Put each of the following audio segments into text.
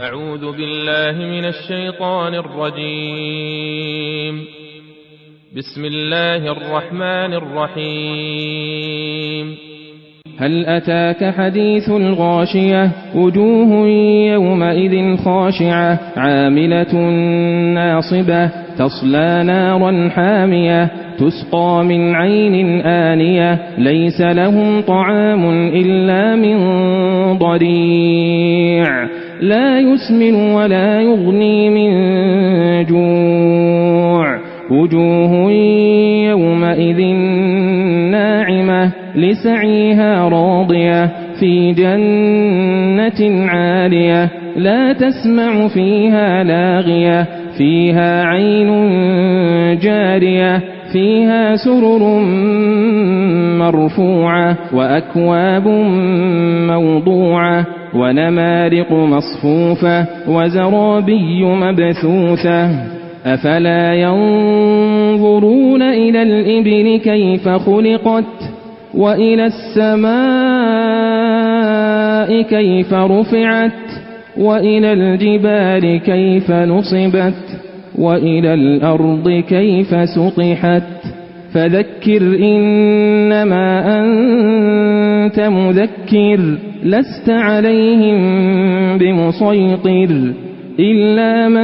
أعوذ بالله من الشيطان الرجيم. بسم الله الرحمن الرحيم. هل أتاك حديث الغاشية وجوه يومئذ خاشعة عاملة ناصبة تصلى نارا حامية تسقى من عين آنية ليس لهم طعام إلا من ضريع لا يسمن ولا يغني من جوع وجوه يومئذ ناعمة لسعيها راضية في جنة عالية لا تسمع فيها لاغية فيها عين جارية فيها سرر مرفوعة وأكواب موضوعة ونمارق مصفوفة وزرابي مبثوثة أفلا ينظرون إلى الإبل كيف خلقت وإلى السماء كيف رفعت وإلى الجبال كيف نصبت وإلى الأرض كيف سطحت فذكر إنما أنت مذكر لست عليهم بمسيطر إلا من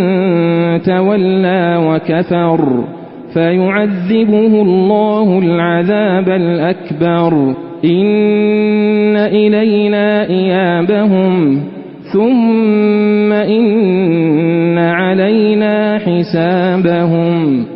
تولى وكفر فيعذبه الله العذاب الأكبر إن إلينا إيابهم ثم إن علينا حسابهم.